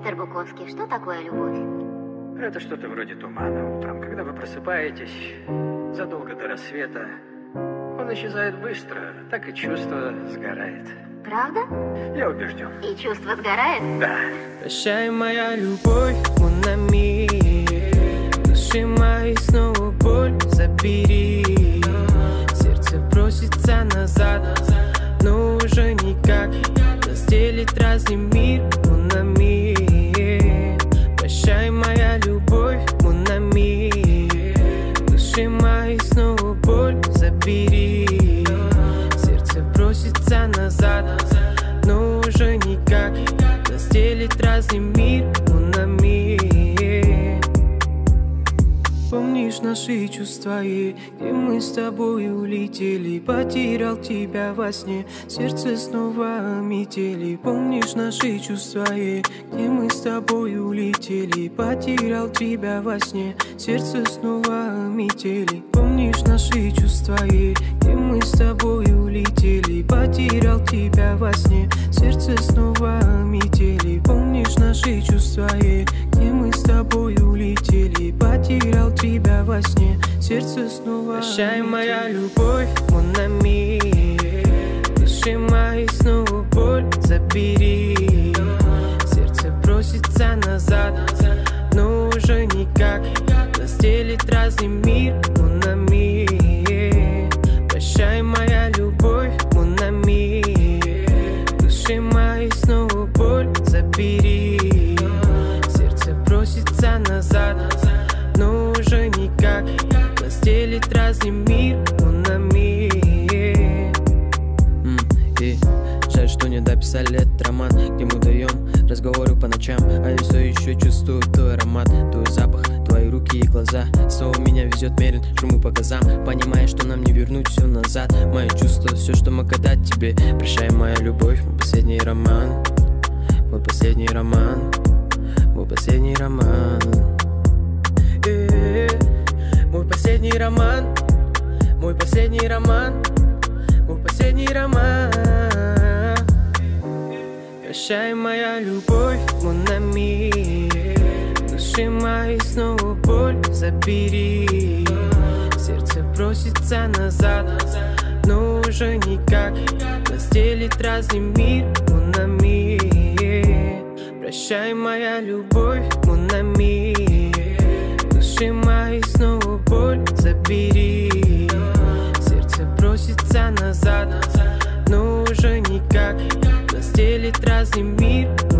Мистер Буковский, что такое любовь? Это что-то вроде тумана. Утром, когда вы просыпаетесь, задолго до рассвета, он исчезает быстро, так и чувство сгорает. Правда? Я убежден. И чувство сгорает? Да. Прощай, моя любовь, mon ami. Души моей снова боль забери. Сердце просится назад, но уже никак. Нас делит разный мир, mon ami. Прощай, моя любовь, mon ami. Души моей снова боль забери. Сердце просится назад, но уже никак. Нас делит разный мир, mon ami. Помнишь наши чувства, где мы с тобой улетели? Потерял тебя во сне, сердце снова метели. Помнишь наши чувства, где мы с тобой улетели? Потерял тебя во сне, сердце снова метели. Помнишь наши чувства, где мы с тобой улетели? Потерял тебя во сне, сердце снова метели. Помнишь наши чувства, где мы с тобой улетели? Потерял тебя во сне, сердце снова. Прощай, моя любовь, mon ami. Души моей снова боль забери. Сердце просится назад, но уже никак. Нас делит разный мир, mon ami. Прощай, моя любовь, mon ami. Души моей снова боль забери. Сердце просится назад, но уже никак. Нас делит разный мир, mon ami. Жаль, что не дописали этот роман, где мы даем разговоры по ночам. А я все еще чувствую твой аромат, твой запах, твои руки и глаза. Снова меня везет мерен, жму по газам, понимая, что нам не вернуть все назад. Мои чувства, все, что мог отдать тебе. Прощай, моя любовь, мой последний роман. Мой последний роман. Мой последний роман. Мой последний роман. Мой последний роман. Мой последний роман. Прощай, моя любовь, mon ami. Души моей снова боль забери. Сердце просится назад, но уже никак. Нас делит разный мир, mon ami. Прощай, моя любовь, mon ami. Души моей снова боль забери. Сердце просится назад, но уже никак. Нас делит разный мир.